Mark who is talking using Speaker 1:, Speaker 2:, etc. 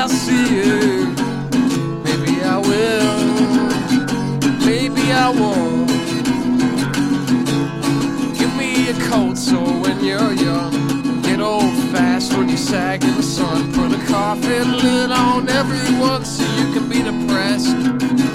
Speaker 1: I'll see you. Maybe I will, maybe I won't. Give me a cold sore when you're young. Get old fast when you sag in the sun. Put a coffin lid on everyone so you can be depressed.